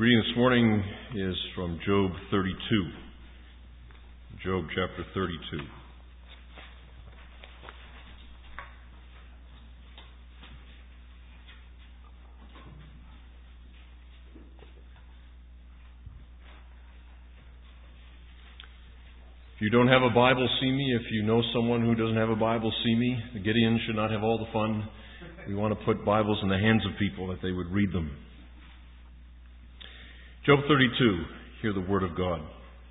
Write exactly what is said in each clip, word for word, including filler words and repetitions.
Reading this morning is from Job thirty-two. Job chapter thirty-two. If you don't have a Bible, see me. If you know someone who doesn't have a Bible, see me. The Gideons should not have all the fun. We want to put Bibles in the hands of people that they would read them. Job thirty-two, hear the word of God.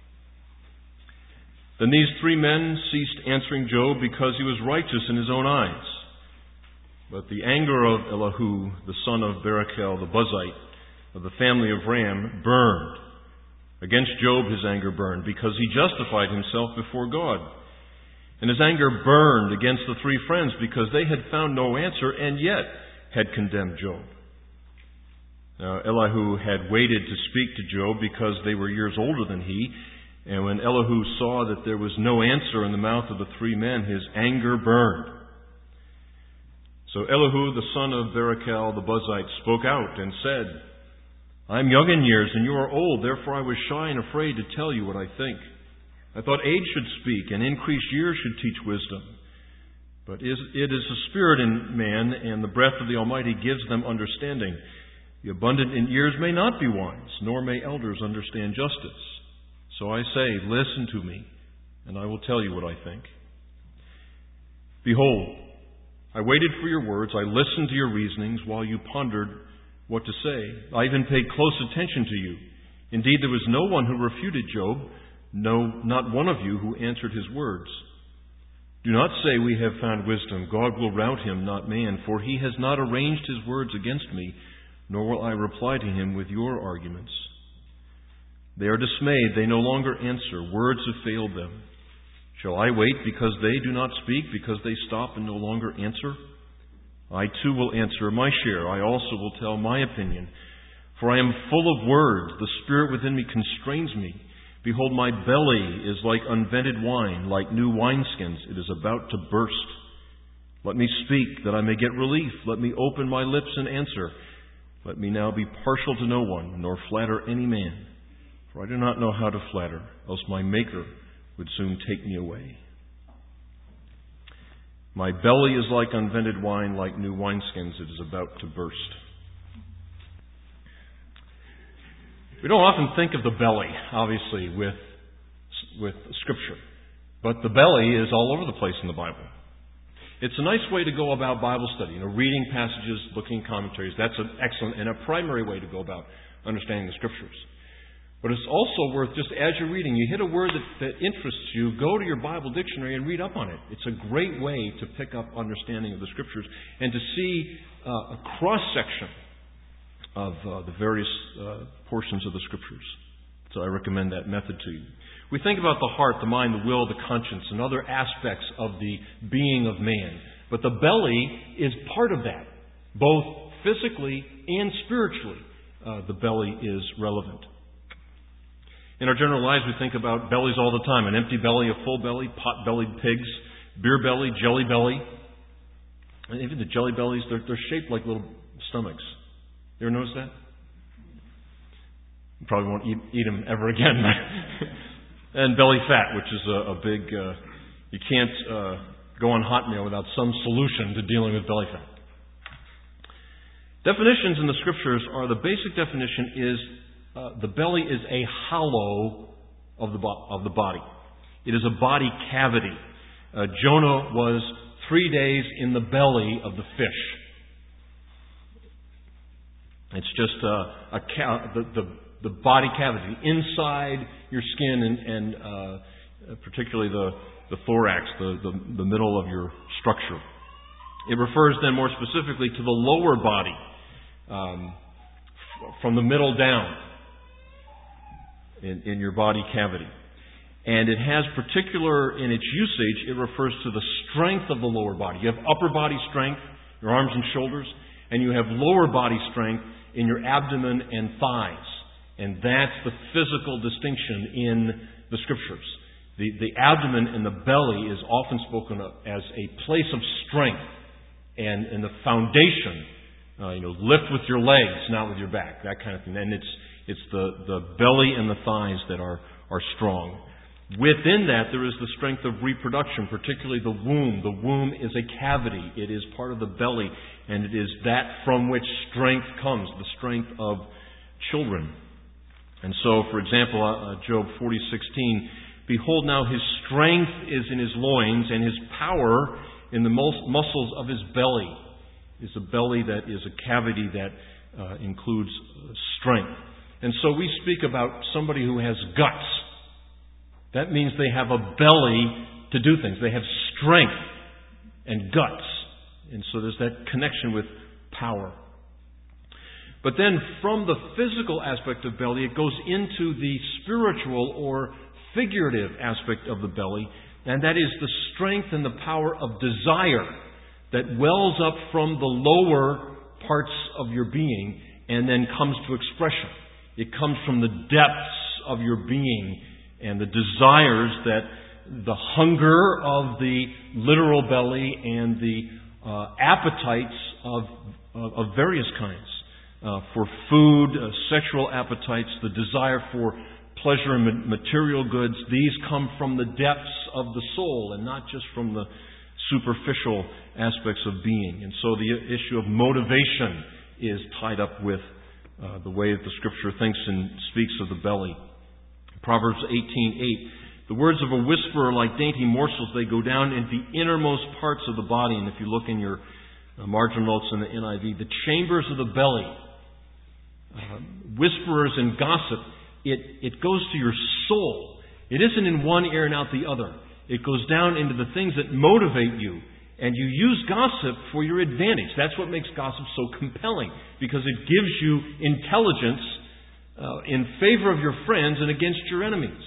Then these three men ceased answering Job because he was righteous in his own eyes. But the anger of Elihu, the son of Barachel, the Buzite, of the family of Ram, burned. Against Job his anger burned, because he justified himself before God. And his anger burned against the three friends, because they had found no answer, and yet had condemned Job. Now, Elihu had waited to speak to Job because they were years older than he. And when Elihu saw that there was no answer in the mouth of the three men, his anger burned. So Elihu, the son of Barachel, the Buzite, spoke out and said, I am young in years, and you are old. Therefore I was shy and afraid to tell you what I think. I thought age should speak, and increased years should teach wisdom. But it is the spirit in man, and the breath of the Almighty gives them understanding. The abundant in years may not be wise, nor may elders understand justice. So I say, listen to me, and I will tell you what I think. Behold, I waited for your words, I listened to your reasonings while you pondered what to say. I even paid close attention to you. Indeed, there was no one who refuted Job, no, not one of you who answered his words. Do not say we have found wisdom. God will rout him, not man, for he has not arranged his words against me, nor will I reply to him with your arguments. They are dismayed, they no longer answer. Words have failed them. Shall I wait because they do not speak, because they stop and no longer answer? I too will answer my share. I also will tell my opinion. For I am full of words. The spirit within me constrains me. Behold, my belly is like unvented wine, like new wineskins. It is about to burst. Let me speak, that I may get relief. Let me open my lips and answer. Let me now be partial to no one, nor flatter any man. For I do not know how to flatter, else my Maker would soon take me away. My belly is like unvented wine, like new wineskins. It is about to burst. We don't often think of the belly, obviously, with, with Scripture. But the belly is all over the place in the Bible. It's a nice way to go about Bible study. You know, reading passages, looking at commentaries. That's an excellent and a primary way to go about understanding the Scriptures. But it's also worth, just as you're reading, you hit a word that, that interests you, go to your Bible dictionary and read up on it. It's a great way to pick up understanding of the Scriptures and to see uh, a cross-section of uh, the various uh, portions of the Scriptures. So I recommend that method to you. We think about the heart, the mind, the will, the conscience, and other aspects of the being of man. But the belly is part of that. Both physically and spiritually, uh, the belly is relevant. In our general lives, we think about bellies all the time. An empty belly, a full belly, pot-bellied pigs, beer belly, jelly belly. And even the jelly bellies, they're, they're shaped like little stomachs. You ever notice that? You probably won't eat, eat them ever again. And belly fat, which is a, a big... Uh, you can't uh, go on hot meal without some solution to dealing with belly fat. Definitions in the Scriptures are, the basic definition is uh, the belly is a hollow of the, bo- of the body. It is a body cavity. Uh, Jonah was three days in the belly of the fish. It's just uh, a ca- the, the the body cavity inside your skin, and, and uh, particularly the the thorax, the, the the middle of your structure. It refers then more specifically to the lower body, um, f- from the middle down in, in your body cavity. And it has particular, in its usage, it refers to the strength of the lower body. You have upper body strength, your arms and shoulders, and you have lower body strength in your abdomen and thighs. And that's the physical distinction in the Scriptures. The, the abdomen and the belly is often spoken of as a place of strength and, and the foundation. Uh, you know, lift with your legs, not with your back, that kind of thing. And it's It's the, the belly and the thighs that are, are strong. Within that, there is the strength of reproduction, particularly the womb. The womb is a cavity. It is part of the belly, and it is that from which strength comes, the strength of children. And so, for example, uh, Job forty sixteen, behold now his strength is in his loins, and his power in the mus- muscles of his belly. Is a belly that is a cavity that uh, includes strength. And so we speak about somebody who has guts. That means they have a belly to do things. They have strength and guts. And so there's that connection with power. But then from the physical aspect of belly, it goes into the spiritual or figurative aspect of the belly, and that is the strength and the power of desire that wells up from the lower parts of your being and then comes to expression. It comes from the depths of your being and the desires that the hunger of the literal belly and the uh, appetites of, of, of various kinds. Uh, for food, uh, sexual appetites, the desire for pleasure and material goods, these come from the depths of the soul and not just from the superficial aspects of being. And so the issue of motivation is tied up with uh, the way that the Scripture thinks and speaks of the belly. Proverbs eighteen eight, the words of a whisperer like dainty morsels, they go down into the innermost parts of the body. And if you look in your uh, marginal notes in the N I V, the chambers of the belly, uh, whisperers and gossip, it, it goes to your soul. It isn't in one ear and out the other. It goes down into the things that motivate you. And you use gossip for your advantage. That's what makes gossip so compelling, because it gives you intelligence uh, in favor of your friends and against your enemies.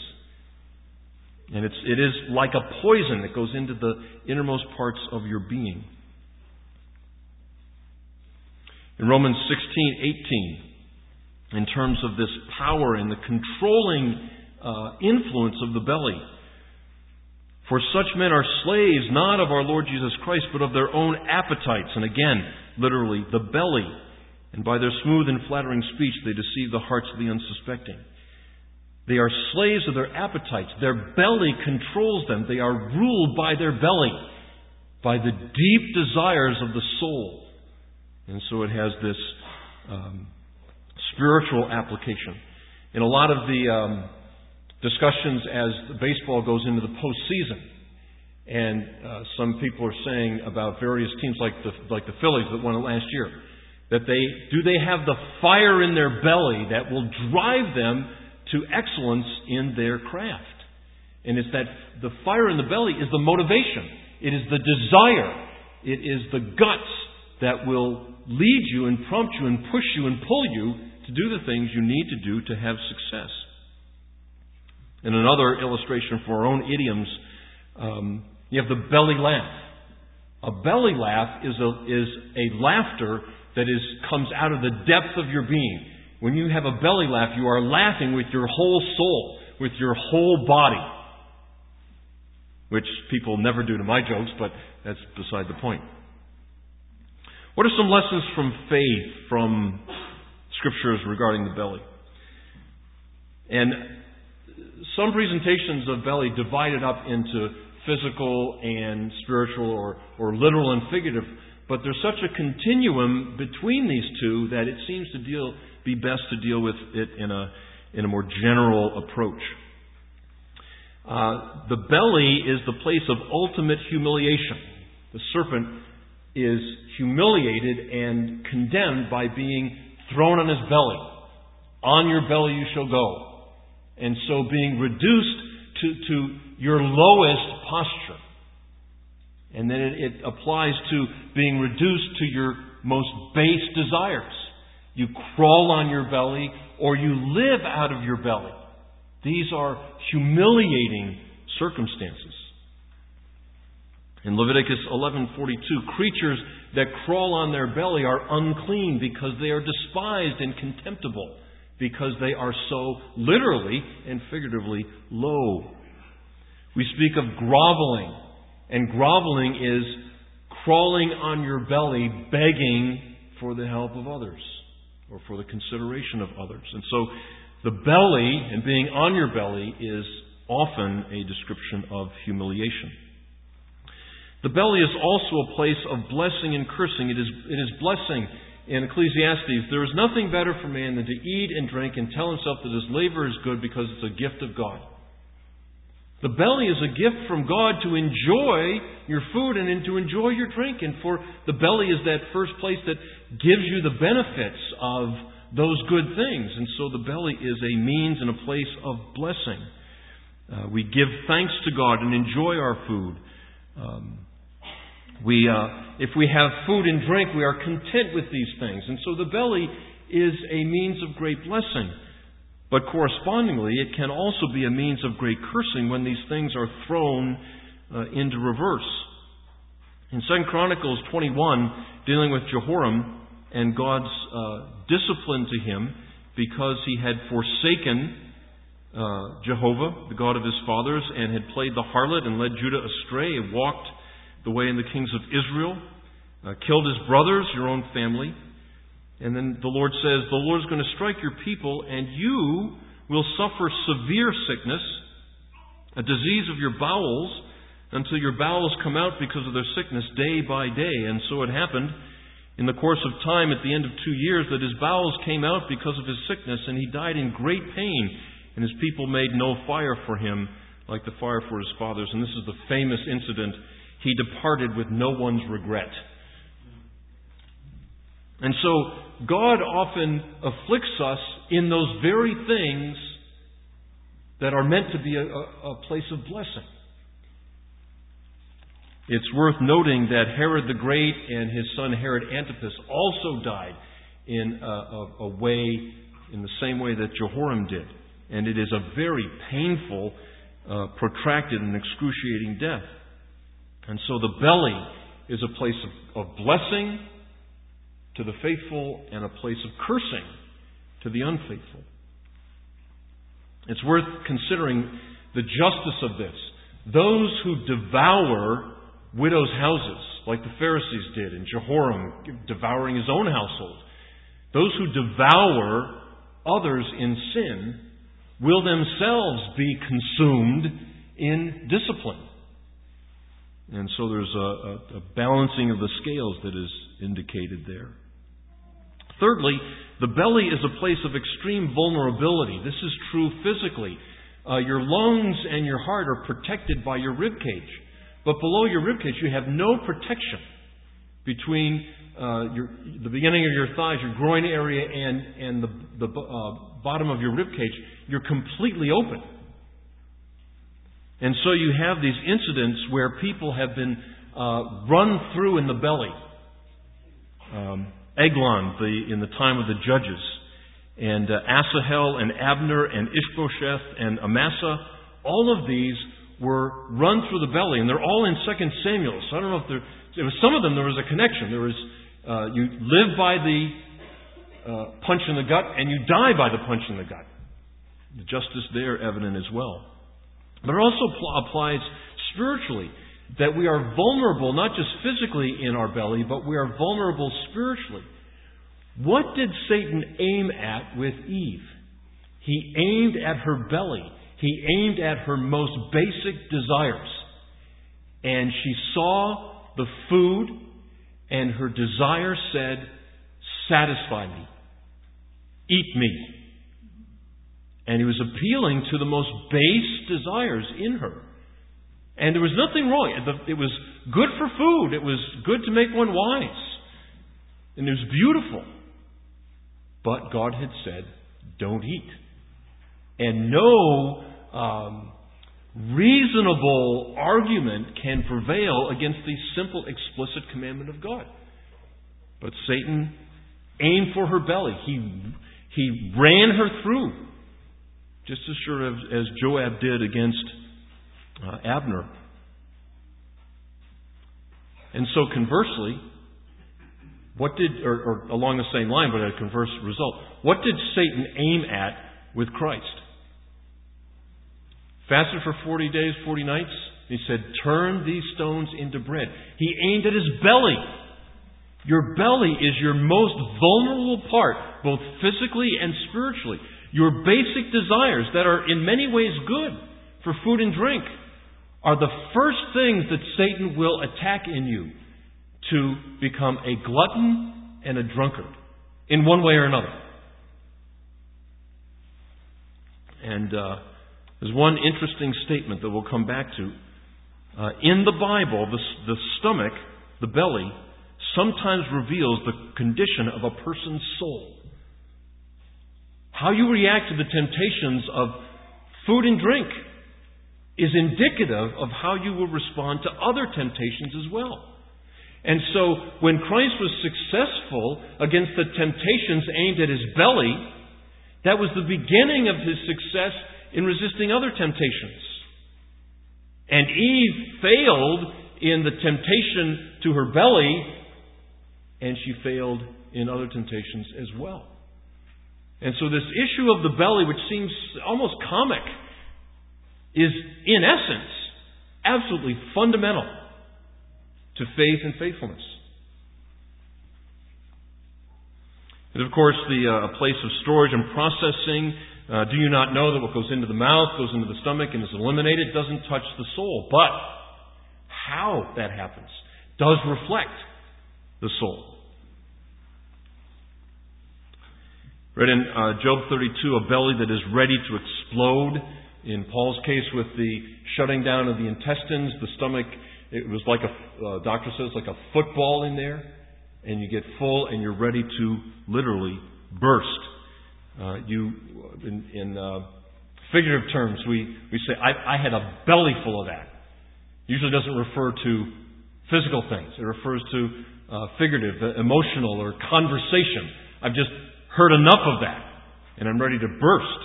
And it's, it is like a poison that goes into the innermost parts of your being. In Romans sixteen eighteen, in terms of this power and the controlling uh, influence of the belly, for such men are slaves not of our Lord Jesus Christ, but of their own appetites. And again, literally, the belly. And by their smooth and flattering speech, they deceive the hearts of the unsuspecting. They are slaves of their appetites. Their belly controls them. They are ruled by their belly, by the deep desires of the soul. And so it has this um, spiritual application. In a lot of the um, discussions as the baseball goes into the postseason, and uh, some people are saying about various teams like the like the Phillies that won it last year, that they do they have the fire in their belly that will drive them to excellence in their craft. And it's that the fire in the belly is the motivation. It is the desire. It is the guts that will lead you and prompt you and push you and pull you to do the things you need to do to have success. In another illustration for our own idioms, um, you have the belly laugh. A belly laugh is a, is a laughter that is comes out of the depth of your being. When you have a belly laugh, you are laughing with your whole soul, with your whole body. Which people never do to my jokes, but that's beside the point. What are some lessons from faith, from Scriptures regarding the belly? And some presentations of belly divided up into physical and spiritual, or, or literal and figurative. But there's such a continuum between these two that it seems to deal be best to deal with it in a in a more general approach. Uh, the belly is the place of ultimate humiliation. The serpent is humiliated and condemned by being thrown on his belly. On your belly you shall go. And so being reduced to, to your lowest posture. And then it, it applies to being reduced to your most base desires. You crawl on your belly, or you live out of your belly. These are humiliating circumstances. In Leviticus eleven forty-two, creatures that crawl on their belly are unclean because they are despised and contemptible, because they are so literally and figuratively low. We speak of groveling, and groveling is crawling on your belly, begging for the help of others, or for the consideration of others. And so the belly and being on your belly is often a description of humiliation. The belly is also a place of blessing and cursing. It is, it is blessing. In Ecclesiastes, there is nothing better for man than to eat and drink and tell himself that his labor is good because it's a gift of God. The belly is a gift from God to enjoy your food and to enjoy your drink. And for the belly is that first place that gives you the benefits of those good things. And so the belly is a means and a place of blessing. Uh, we give thanks to God and enjoy our food. Um, we, uh, if we have food and drink, we are content with these things. And so the belly is a means of great blessing. But correspondingly, it can also be a means of great cursing when these things are thrown uh, into reverse. In Second Chronicles twenty-one, dealing with Jehoram and God's uh, discipline to him because he had forsaken uh, Jehovah, the God of his fathers, and had played the harlot and led Judah astray and walked the way in the kings of Israel, uh, killed his brothers, your own family. And then the Lord says, the Lord is going to strike your people, and you will suffer severe sickness, a disease of your bowels, until your bowels come out because of their sickness day by day. And so it happened in the course of time at the end of two years that his bowels came out because of his sickness, and he died in great pain. And his people made no fire for him like the fire for his fathers. And this is the famous incident. He departed with no one's regret. And so God often afflicts us in those very things that are meant to be a, a place of blessing. It's worth noting that Herod the Great and his son Herod Antipas also died in a, a, a way, in the same way that Jehoram did. And it is a very painful, uh, protracted and excruciating death. And so the belly is a place of, of blessing to the faithful and a place of cursing to the unfaithful. It's worth considering the justice of this. Those who devour widows' houses, like the Pharisees did, and Jehoram devouring his own household, those who devour others in sin will themselves be consumed in discipline. And so there's a, a, a balancing of the scales that is indicated there. Thirdly, the belly is a place of extreme vulnerability. This is true physically. Uh, your lungs and your heart are protected by your rib cage. But below your rib cage, you have no protection between uh, your, the beginning of your thighs, your groin area, and, and the, the uh, bottom of your rib cage. You're completely open. And so you have these incidents where people have been uh, run through in the belly. Um, Eglon, the, in the time of the judges, and uh, Asahel and Abner and Ishbosheth and Amasa, all of these were run through the belly, and they're all in Second Samuel. So I don't know if there, there was some of them there was a connection. There was uh, you live by the uh, punch in the gut, and you die by the punch in the gut. The justice there evident as well. But it also pl- applies spiritually, that we are vulnerable, not just physically in our belly, but we are vulnerable spiritually. What did Satan aim at with Eve? He aimed at her belly. He aimed at her most basic desires. And she saw the food, and her desire said, satisfy me. Eat me. And he was appealing to the most base desires in her. And there was nothing wrong. It was good for food. It was good to make one wise. And it was beautiful. But God had said, don't eat. And no um, reasonable argument can prevail against the simple, explicit commandment of God. But Satan aimed for her belly. He, he ran her through. Just as sure as, as Joab did against uh, Abner. And so conversely, what did, or, or along the same line, but a converse result, what did Satan aim at with Christ? Fasted for forty days, forty nights. He said, turn these stones into bread. He aimed at his belly. Your belly is your most vulnerable part, both physically and spiritually. Your basic desires that are in many ways good for food and drink are the first things that Satan will attack in you to become a glutton and a drunkard in one way or another. And uh, there's one interesting statement that we'll come back to. Uh, in the Bible, the, the stomach, the belly, sometimes reveals the condition of a person's soul. How you react to the temptations of food and drink is indicative of how you will respond to other temptations as well. And so, when Christ was successful against the temptations aimed at his belly, that was the beginning of his success in resisting other temptations. And Eve failed in the temptation to her belly, and she failed in other temptations as well. And so this issue of the belly, which seems almost comic, is in essence absolutely fundamental to faith and faithfulness. And of course, the uh, place of storage and processing. Uh, do you not know that what goes into the mouth goes into the stomach and is eliminated? It doesn't touch the soul. But how that happens does reflect the soul. Read in uh, Job thirty-two, a belly that is ready to explode. In Paul's case, with the shutting down of the intestines, the stomach, it was like a, uh, doctor says, like a football in there. And you get full and you're ready to literally burst. Uh, you, in, in uh, figurative terms, we, we say, I, I had a belly full of that. Usually doesn't refer to physical things. It refers to uh, figurative, uh, emotional, or conversation. I've just heard enough of that, and I'm ready to burst.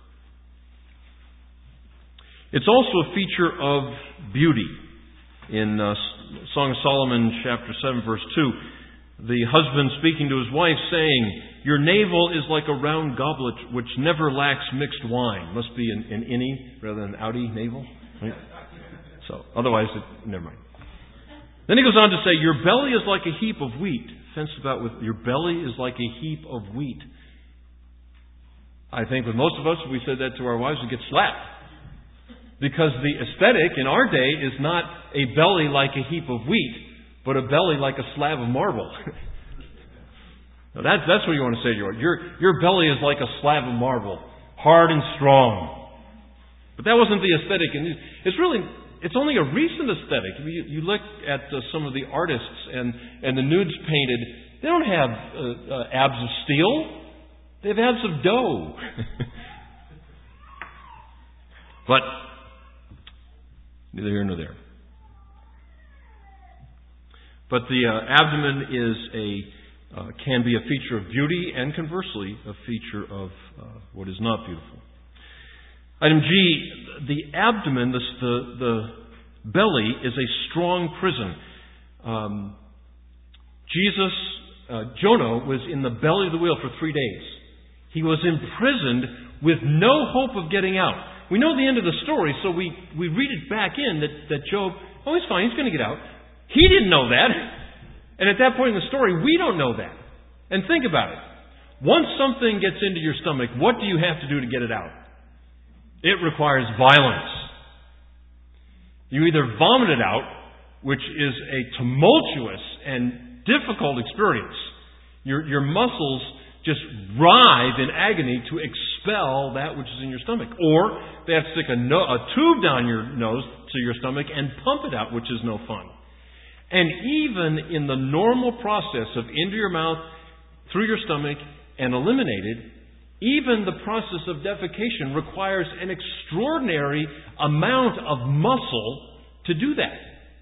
It's also a feature of beauty. In uh, Song of Solomon, chapter seven, verse two, the husband speaking to his wife, saying, your navel is like a round goblet which never lacks mixed wine. Must be an, an innie rather than outie navel. Right? So, otherwise, it, never mind. Then he goes on to say, your belly is like a heap of wheat. Fenced about with, your belly is like a heap of wheat. I think with most of us, if we said that to our wives, we'd get slapped. Because the aesthetic in our day is not a belly like a heap of wheat, but a belly like a slab of marble. Now that's, that's what you want to say to your wife. Your, your belly is like a slab of marble, hard and strong. But that wasn't the aesthetic. And it's really, it's only a recent aesthetic. You, you look at uh, some of the artists and, and the nudes painted, they don't have uh, uh, abs of steel. They have abs of dough. But neither here nor there. But the uh, abdomen is a uh, can be a feature of beauty, and conversely, a feature of uh, what is not beautiful. Item G, the abdomen, the the, the belly, is a strong prison. Um, Jesus, uh, Jonah, was in the belly of the whale for three days. He was imprisoned with no hope of getting out. We know the end of the story, so we, we read it back in that, that Job, oh, he's fine, he's going to get out. He didn't know that. And at that point in the story, we don't know that. And think about it. Once something gets into your stomach, what do you have to do to get it out? It requires violence. You either vomit it out, which is a tumultuous and difficult experience. Your, your muscles just writhe in agony to expel that which is in your stomach. Or they have to stick a, no, a tube down your nose to your stomach and pump it out, which is no fun. And even in the normal process of into your mouth, through your stomach, and eliminated, even the process of defecation requires an extraordinary amount of muscle to do that.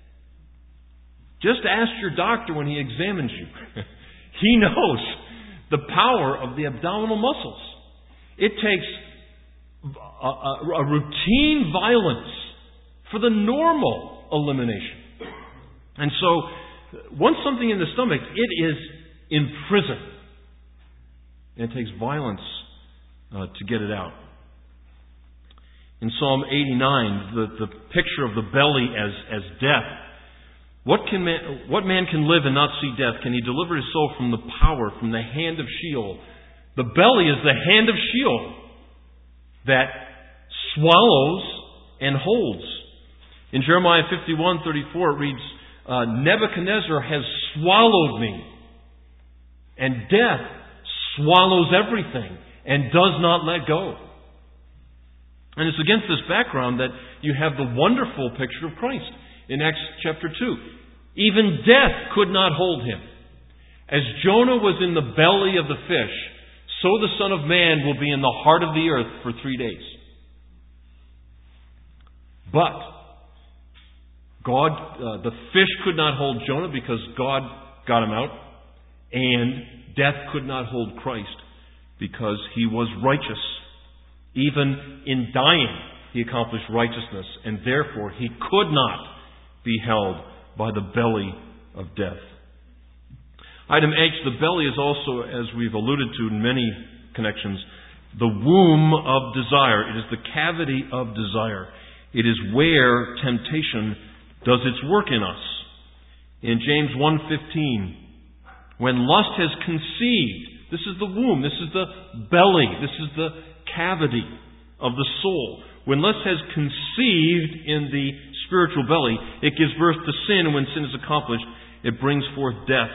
Just ask your doctor when he examines you. He knows the power of the abdominal muscles. It takes a, a, a routine violence for the normal elimination. And so, once something in the stomach, it is imprisoned. And it takes violence uh, to get it out. In Psalm eighty-nine, the, the picture of the belly as, as death What can man, what man can live and not see death? Can he deliver his soul from the power, from the hand of Sheol? The belly is the hand of Sheol that swallows and holds. In Jeremiah fifty-one thirty-four it reads, uh, Nebuchadnezzar has swallowed me, and death swallows everything and does not let go. And it's against this background that you have the wonderful picture of Christ in Acts chapter two. Even death could not hold him. As Jonah was in the belly of the fish, so the Son of Man will be in the heart of the earth for three days. But God, uh, the fish could not hold Jonah because God got him out, and death could not hold Christ because he was righteous. Even in dying, he accomplished righteousness, and therefore he could not be held by the belly of death. Item H, the belly is also, as we've alluded to in many connections, the womb of desire. It is the cavity of desire. It is where temptation does its work in us. In James one fifteen, when lust has conceived, this is the womb, this is the belly, this is the cavity of the soul. When lust has conceived in the spiritual belly, it gives birth to sin, and when sin is accomplished, it brings forth death.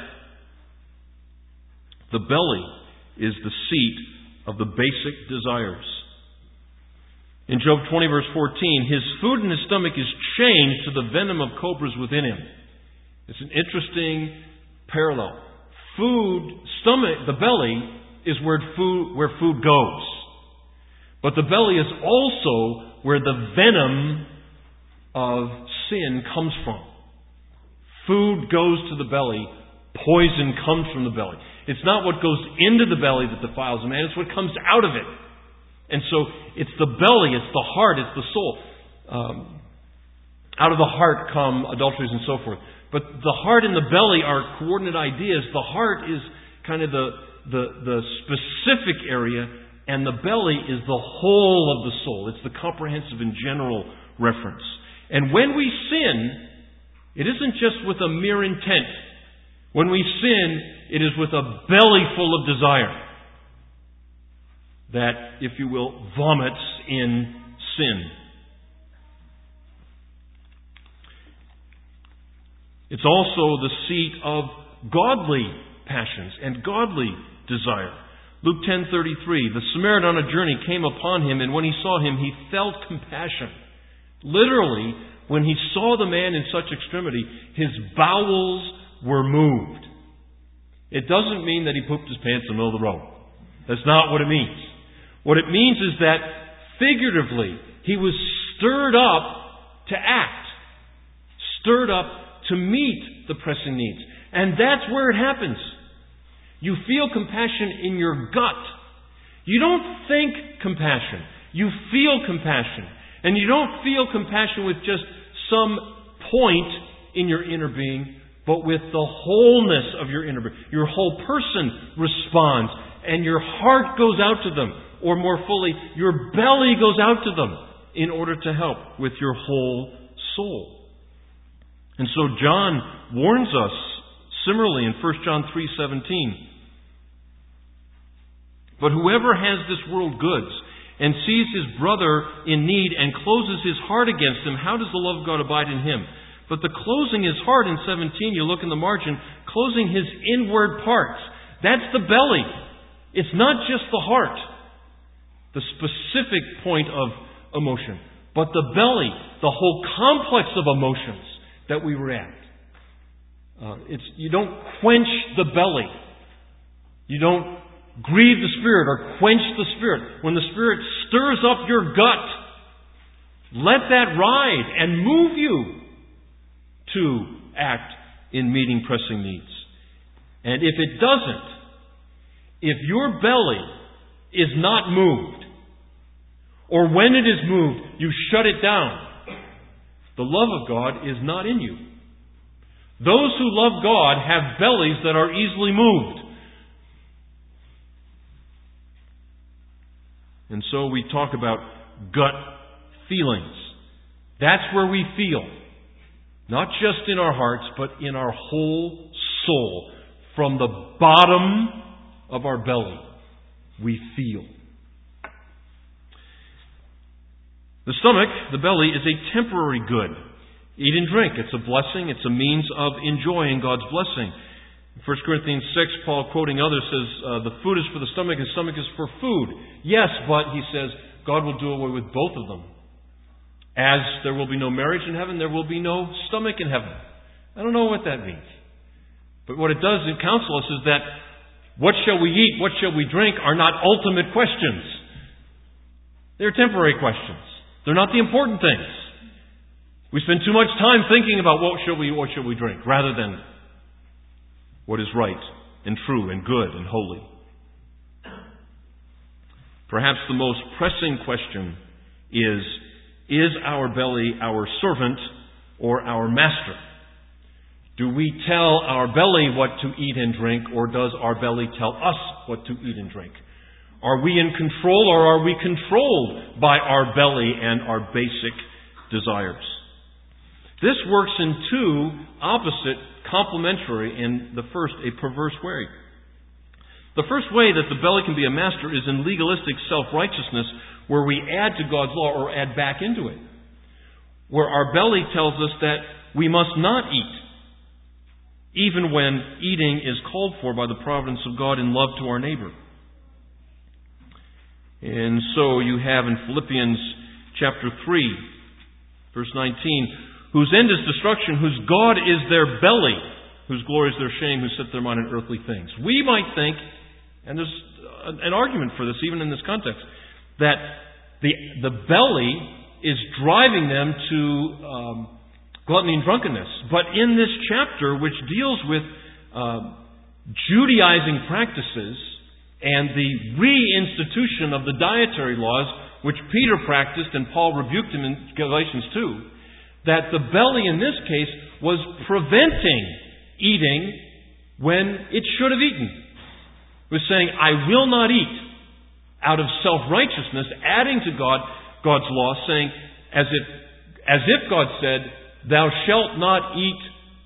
The belly is the seat of the basic desires. In Job twenty verse fourteen, his food in his stomach is chained to the venom of cobras within him. It's an interesting parallel. Food, stomach, the belly is where food, where food goes. But the belly is also where the venom of sin comes from. Food goes to the belly, poison comes from the belly. It's not what goes into the belly that defiles a man, it's what comes out of it. And so it's the belly, it's the heart, it's the soul. Um, out of the heart come adulteries and so forth. But the heart and the belly are coordinate ideas. The heart is kind of the, the, the specific area, and the belly is the whole of the soul. It's the comprehensive and general reference. And when we sin, it isn't just with a mere intent. When we sin, it is with a belly full of desire that, if you will, vomits in sin. It's also the seat of godly passions and godly desire. Luke ten thirty-three, the Samaritan on a journey came upon him, and when he saw him, he felt compassion. Literally, when he saw the man in such extremity, his bowels were moved. It doesn't mean that he pooped his pants in the middle of the road. That's not what it means. What it means is that, figuratively, he was stirred up to act. Stirred up to meet the pressing needs. And that's where it happens. You feel compassion in your gut. You don't think compassion. You feel compassion. And you don't feel compassion with just some point in your inner being, but with the wholeness of your inner being. Your whole person responds, and your heart goes out to them. Or more fully, your belly goes out to them in order to help with your whole soul. And so John warns us similarly in First John three seventeen. But whoever has this world goods and sees his brother in need and closes his heart against him, how does the love of God abide in him? But the closing his heart in seventeen, you look in the margin, closing his inward parts. That's the belly. It's not just the heart, the specific point of emotion, but the belly, the whole complex of emotions that we react. Uh, it's you don't quench the belly. You don't grieve the Spirit or quench the Spirit. When the Spirit stirs up your gut, let that ride and move you to act in meeting pressing needs. And if it doesn't, if your belly is not moved, or when it is moved, you shut it down, the love of God is not in you. Those who love God have bellies that are easily moved. And so we talk about gut feelings. That's where we feel. Not just in our hearts, but in our whole soul. From the bottom of our belly, we feel. The stomach, the belly, is a temporary good. Eat and drink. It's a blessing. It's a means of enjoying God's blessing. In First Corinthians six, Paul, quoting others, says, uh, the food is for the stomach, and the stomach is for food. Yes, but, he says, God will do away with both of them. As there will be no marriage in heaven, there will be no stomach in heaven. I don't know what that means. But what it does counsel us is that what shall we eat, what shall we drink are not ultimate questions. They're temporary questions. They're not the important things. We spend too much time thinking about what shall we, what shall we drink, rather than what is right and true and good and holy. Perhaps the most pressing question is, is our belly our servant or our master? Do we tell our belly what to eat and drink, or does our belly tell us what to eat and drink? Are we in control, or are we controlled by our belly and our basic desires? This works in two opposite, complementary, and the first, a perverse way. The first way that the belly can be a master is in legalistic self-righteousness, where we add to God's law or add back into it. Where our belly tells us that we must not eat, even when eating is called for by the providence of God in love to our neighbor. And so you have in Philippians chapter three, verse nineteen, whose end is destruction, whose God is their belly, whose glory is their shame, who set their mind on earthly things. We might think, and there's an argument for this even in this context, that the the belly is driving them to um, gluttony and drunkenness. But in this chapter, which deals with uh, Judaizing practices and the reinstitution of the dietary laws, which Peter practiced and Paul rebuked him in Galatians two, that the belly in this case was preventing eating when it should have eaten. It was saying, I will not eat, out of self-righteousness, adding to God God's law, saying, as if, as if God said, thou shalt not eat,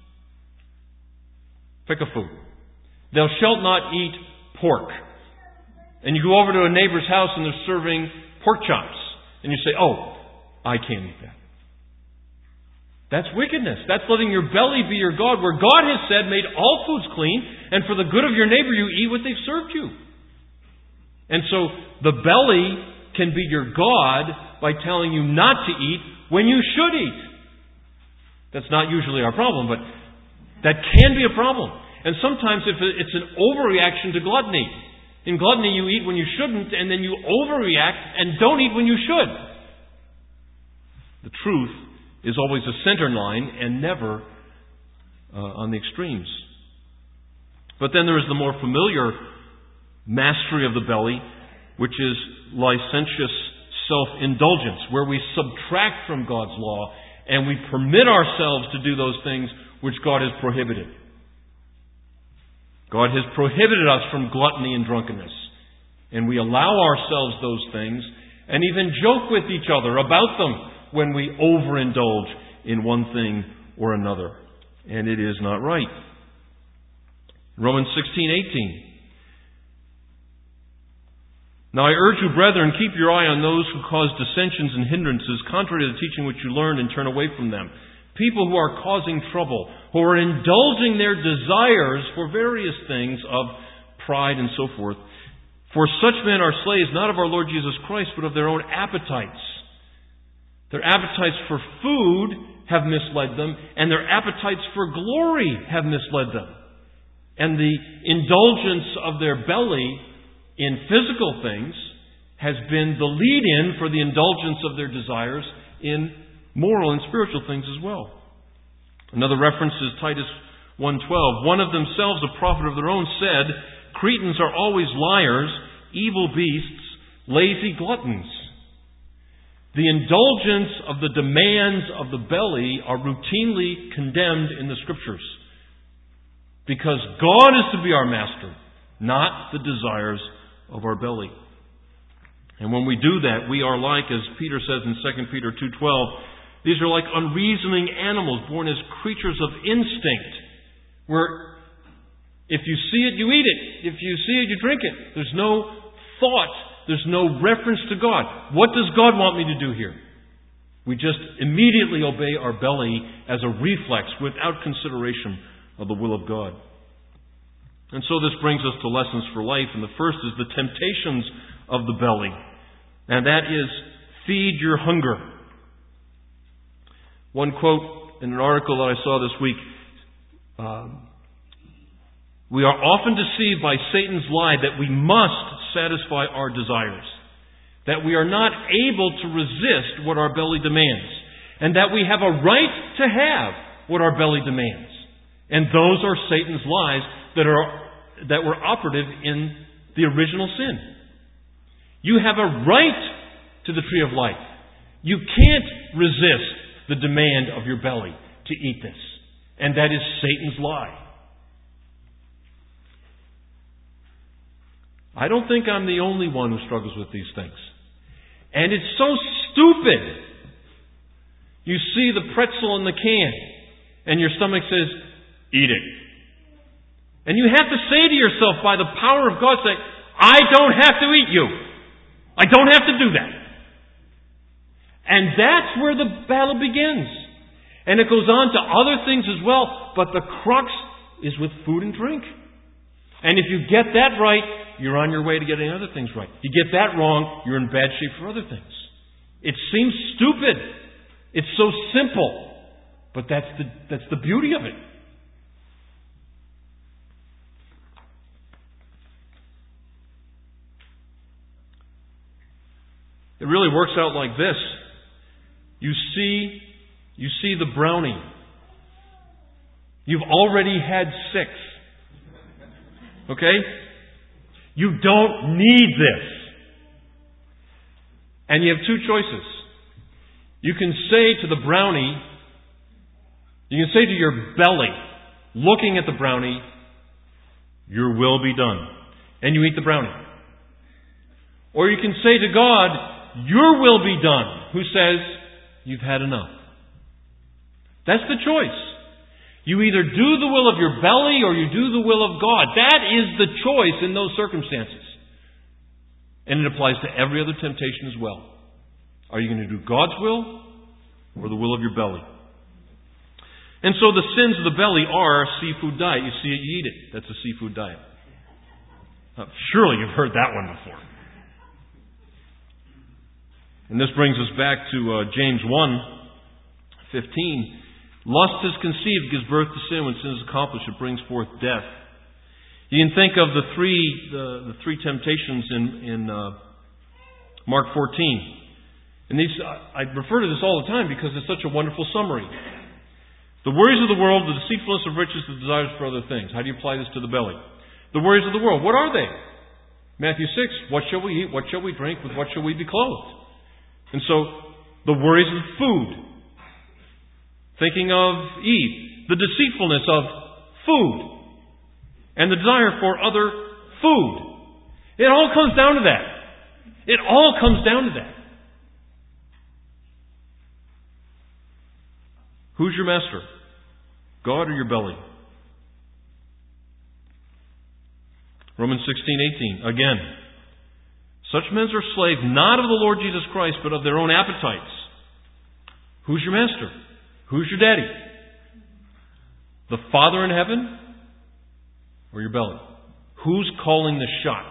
pick a food, thou shalt not eat pork. And you go over to a neighbor's house and they're serving pork chops. And you say, oh, I can't eat that. That's wickedness. That's letting your belly be your God, where God has said, made all foods clean, and for the good of your neighbor you eat what they've served you. And so the belly can be your God by telling you not to eat when you should eat. That's not usually our problem, but that can be a problem. And sometimes if it's an overreaction to gluttony. In gluttony you eat when you shouldn't, and then you overreact and don't eat when you should. The truth is always a center line and never uh, on the extremes. But then there is the more familiar mastery of the belly, which is licentious self-indulgence, where we subtract from God's law and we permit ourselves to do those things which God has prohibited. God has prohibited us from gluttony and drunkenness. And we allow ourselves those things and even joke with each other about them when we overindulge in one thing or another. And it is not right. Romans sixteen eighteen. Now I urge you, brethren, keep your eye on those who cause dissensions and hindrances, contrary to the teaching which you learned, and turn away from them. People who are causing trouble, who are indulging their desires for various things of pride and so forth. For such men are slaves not of our Lord Jesus Christ, but of their own appetites. Their appetites for food have misled them, and their appetites for glory have misled them. And the indulgence of their belly in physical things has been the lead-in for the indulgence of their desires in moral and spiritual things as well. Another reference is Titus one twelve. One of themselves, a prophet of their own, said, Cretans are always liars, evil beasts, lazy gluttons. The indulgence of the demands of the belly are routinely condemned in the Scriptures. Because God is to be our master, not the desires of our belly. And when we do that, we are like, as Peter says in Second Peter two twelve, These are like unreasoning animals born as creatures of instinct, where if you see it, you eat it. If you see it, you drink it. There's no thought. There's no reference to God. What does God want me to do here? We just immediately obey our belly as a reflex without consideration of the will of God. And so this brings us to lessons for life. And the first is the temptations of the belly. And that is, feed your hunger. One quote in an article that I saw this week. Um, we are often deceived by Satan's lie that we must satisfy our desires. That we are not able to resist what our belly demands. And that we have a right to have what our belly demands. And those are Satan's lies that are that were operative in the original sin. You have a right to the tree of life. You can't resist the demand of your belly to eat this. And that is Satan's lie. I don't think I'm the only one who struggles with these things. And it's so stupid. You see the pretzel in the can, and your stomach says, eat it. And you have to say to yourself, by the power of God, say, I don't have to eat you. I don't have to do that. And that's where the battle begins. And it goes on to other things as well, but the crux is with food and drink. And if you get that right, you're on your way to getting other things right. If you get that wrong, you're in bad shape for other things. It seems stupid. It's so simple. But that's the, that's the beauty of it. It really works out like this. You see, you see the brownie. You've already had six. Okay? You don't need this. And you have two choices. You can say to the brownie, you can say to your belly, looking at the brownie, your will be done. And you eat the brownie. Or you can say to God, your will be done, who says, you've had enough. That's the choice. You either do the will of your belly or you do the will of God. That is the choice in those circumstances. And it applies to every other temptation as well. Are you going to do God's will or the will of your belly? And so the sins of the belly are a seafood diet. You see it, you eat it. That's a seafood diet. Uh, surely you've heard that one before. And this brings us back to uh, James one fifteen. Lust is conceived, gives birth to sin. When sin is accomplished, it brings forth death. You can think of the three the, the three temptations in in uh, Mark fourteen. And these I, I refer to this all the time because it's such a wonderful summary. The worries of the world, the deceitfulness of riches, the desires for other things. How do you apply this to the belly? The worries of the world. What are they? Matthew six. What shall we eat? What shall we drink? With what shall we be clothed? And so, the worries of food. Thinking of Eve. The deceitfulness of food. And the desire for other food. It all comes down to that. It all comes down to that. Who's your master? God or your belly? Romans sixteen eighteen. Again. Such men are slaves not of the Lord Jesus Christ, but of their own appetites. Who's your master? Who's your daddy? The Father in heaven or your belly? Who's calling the shots?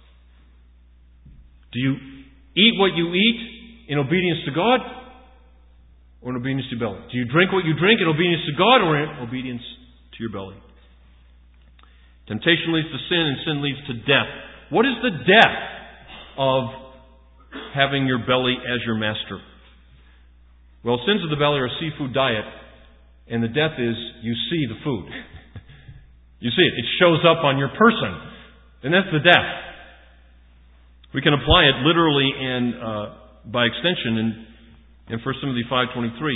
Do you eat what you eat in obedience to God or in obedience to your belly? Do you drink what you drink in obedience to God or in obedience to your belly? Temptation leads to sin and sin leads to death. What is the death of having your belly as your master? Well, sins of the belly are a seafood diet, and the death is you see the food. You see it. It shows up on your person, and that's the death. We can apply it literally and uh, by extension in, in First Timothy five twenty-three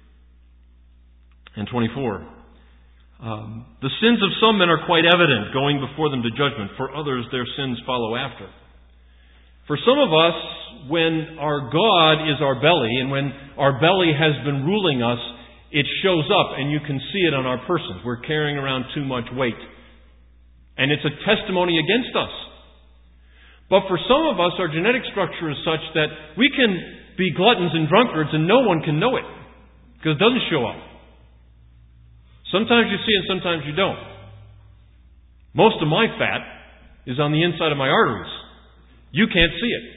and twenty-four. Um, the sins of some men are quite evident, going before them to judgment. For others, their sins follow after. For some of us, when our God is our belly, and when our belly has been ruling us, it shows up, and you can see it on our persons. We're carrying around too much weight. And it's a testimony against us. But for some of us, our genetic structure is such that we can be gluttons and drunkards and no one can know it, because it doesn't show up. Sometimes you see it, sometimes you don't. Most of my fat is on the inside of my arteries. You can't see it.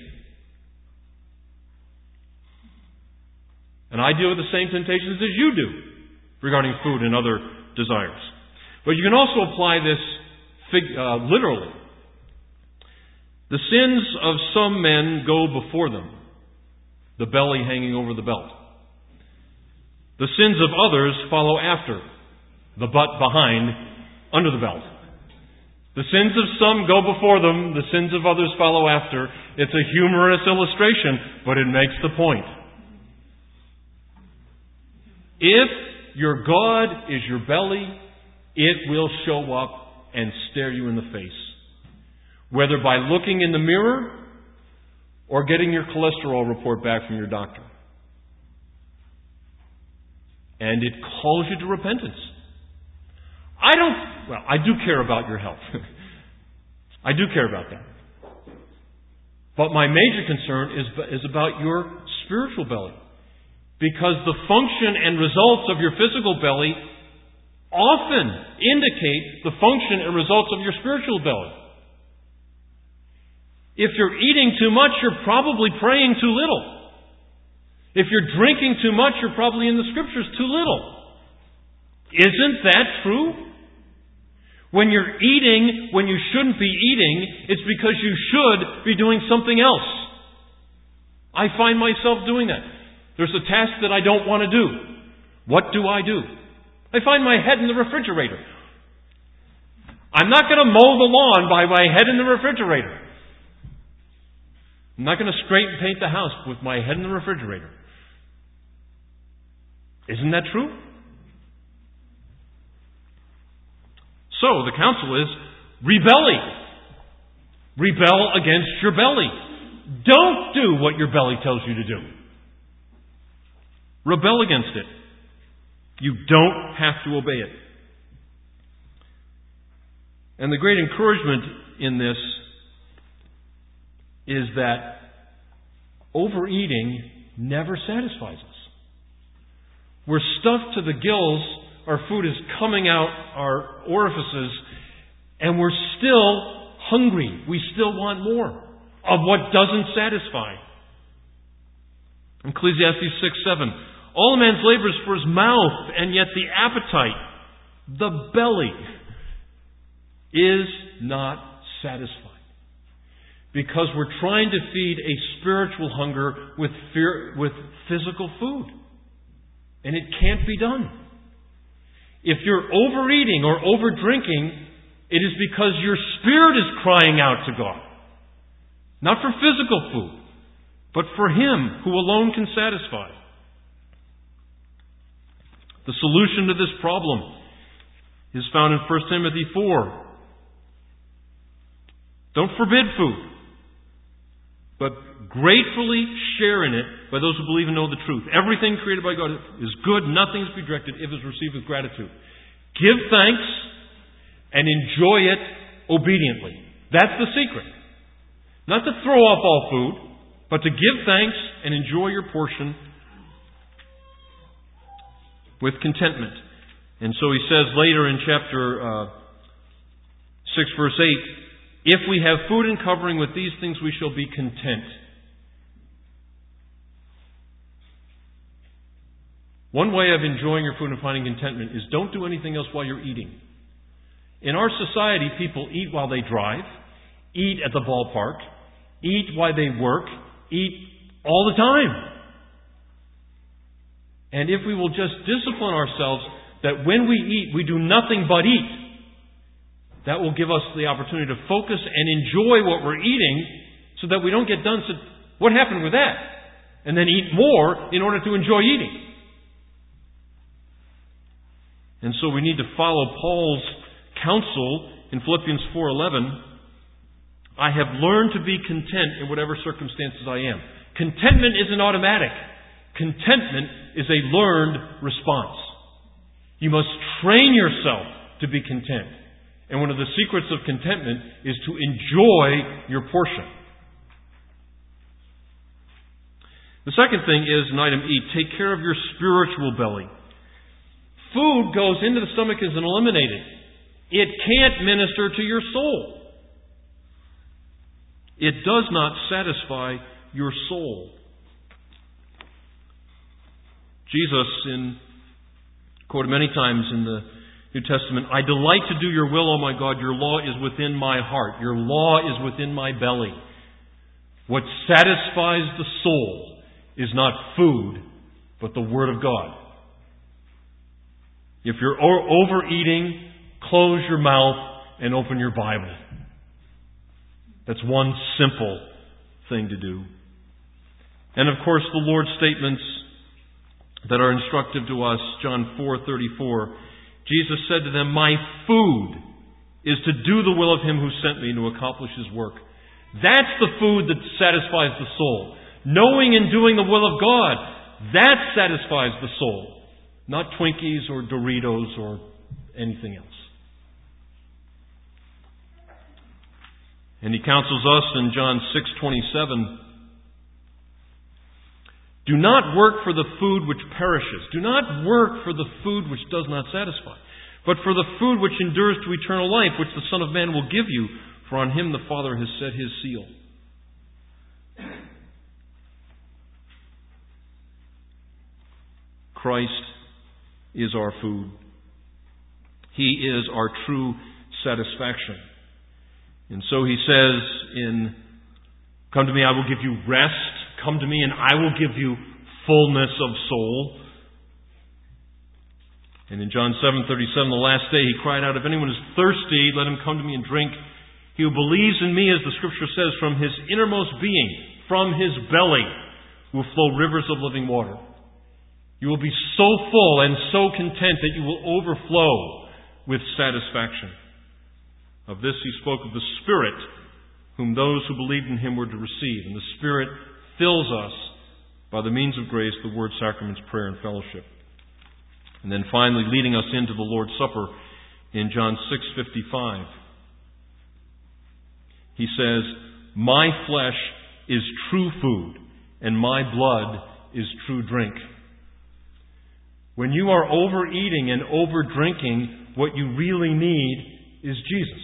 And I deal with the same temptations as you do regarding food and other desires. But you can also apply this fig- uh, literally. The sins of some men go before them, the belly hanging over the belt. The sins of others follow after, the butt behind, under the belt. The sins of some go before them, the sins of others follow after. It's a humorous illustration, but it makes the point. If your God is your belly, it will show up and stare you in the face. Whether by looking in the mirror or getting your cholesterol report back from your doctor. And it calls you to repentance. I don't, well, I do care about your health. I do care about that. But my major concern is, is about your spiritual belly. Because the function and results of your physical belly often indicate the function and results of your spiritual belly. If you're eating too much, you're probably praying too little. If you're drinking too much, you're probably in the Scriptures too little. Isn't that true? When you're eating when you shouldn't be eating, it's because you should be doing something else. I find myself doing that. There's a task that I don't want to do. What do I do? I find my head in the refrigerator. I'm not going to mow the lawn by my head in the refrigerator. I'm not going to straighten paint the house with my head in the refrigerator. Isn't that true? So, the counsel is, rebelly. Rebel against your belly. Don't do what your belly tells you to do. Rebel against it. You don't have to obey it. And the great encouragement in this is that overeating never satisfies us. We're stuffed to the gills, our food is coming out our orifices, and we're still hungry. We still want more of what doesn't satisfy. Ecclesiastes six seven. All a man's labor is for his mouth, and yet the appetite, the belly, is not satisfied. Because we're trying to feed a spiritual hunger with fear, with physical food. And it can't be done. If you're overeating or overdrinking, it is because your spirit is crying out to God. Not for physical food, but for Him who alone can satisfy. The solution to this problem is found in First Timothy four. Don't forbid food, but gratefully share in it by those who believe and know the truth. Everything created by God is good. Nothing is rejected if it is received with gratitude. Give thanks and enjoy it obediently. That's the secret. Not to throw off all food, but to give thanks and enjoy your portion with contentment. And so he says later in chapter uh, six, verse eight, if we have food and covering, with these things we shall be content. One way of enjoying your food and finding contentment is don't do anything else while you're eating. In our society, people eat while they drive, eat at the ballpark, eat while they work, eat all the time. And if we will just discipline ourselves that when we eat, we do nothing but eat, that will give us the opportunity to focus and enjoy what we're eating so that we don't get done and say, what happened with that? And then eat more in order to enjoy eating. And so we need to follow Paul's counsel in Philippians four eleven I have learned to be content in whatever circumstances I am. Contentment isn't automatic. Contentment is a learned response. You must train yourself to be content. And one of the secrets of contentment is to enjoy your portion. The second thing is, in item E, take care of your spiritual belly. Food goes into the stomach and is eliminated. It can't minister to your soul. It does not satisfy your soul. Jesus, in quoted many times in the New Testament, I delight to do your will, O my God. Your law is within my heart. Your law is within my belly. What satisfies the soul is not food, but the Word of God. If you're overeating, close your mouth and open your Bible. That's one simple thing to do. And of course, the Lord's statements that are instructive to us, John four thirty-four, Jesus said to them, my food is to do the will of Him who sent me to accomplish His work. That's the food that satisfies the soul. Knowing and doing the will of God, that satisfies the soul. Not Twinkies or Doritos or anything else. And He counsels us in John six twenty-seven, do not work for the food which perishes. Do not work for the food which does not satisfy, but for the food which endures to eternal life, which the Son of Man will give you, for on Him the Father has set His seal. Christ is our food. He is our true satisfaction. And so He says in, come to me, I will give you rest. Come to me and I will give you fullness of soul. And in John seven thirty-seven, the last day, He cried out, if anyone is thirsty, let him come to me and drink. He who believes in me, as the Scripture says, from his innermost being, from his belly, will flow rivers of living water. You will be so full and so content that you will overflow with satisfaction. Of this He spoke of the Spirit, whom those who believed in Him were to receive. And the Spirit fills us by the means of grace, the Word, sacraments, prayer, and fellowship. And then finally, leading us into the Lord's Supper in John six fifty-five. He says, my flesh is true food, and my blood is true drink. When you are overeating and overdrinking, what you really need is Jesus.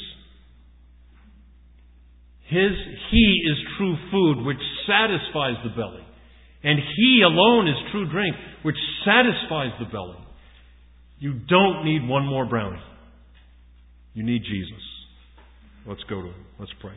His, He is true food which satisfies the belly. And He alone is true drink which satisfies the belly. You don't need one more brownie. You need Jesus. Let's go to Him. Let's pray.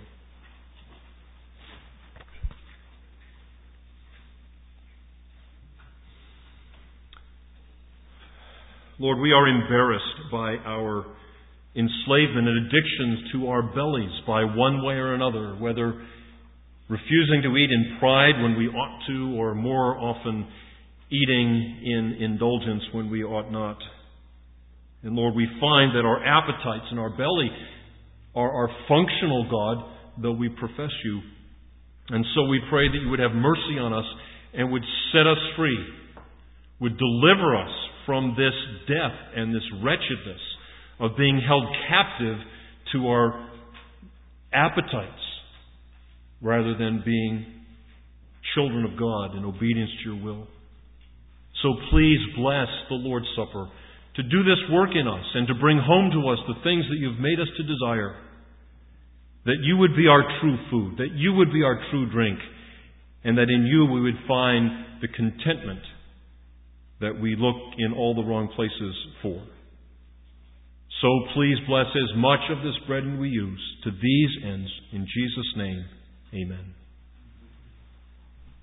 Lord, we are embarrassed by our enslavement and addictions to our bellies by one way or another, whether refusing to eat in pride when we ought to, or more often eating in indulgence when we ought not. And Lord, we find that our appetites and our belly are our functional God, though we profess You. And so we pray that You would have mercy on us and would set us free, would deliver us from this death and this wretchedness of being held captive to our appetites rather than being children of God in obedience to Your will. So please bless the Lord's Supper to do this work in us and to bring home to us the things that You've made us to desire. That You would be our true food, that You would be our true drink, and that in You we would find the contentment that we look in all the wrong places for. So please bless as much of this bread as we use to these ends. In Jesus' name, amen.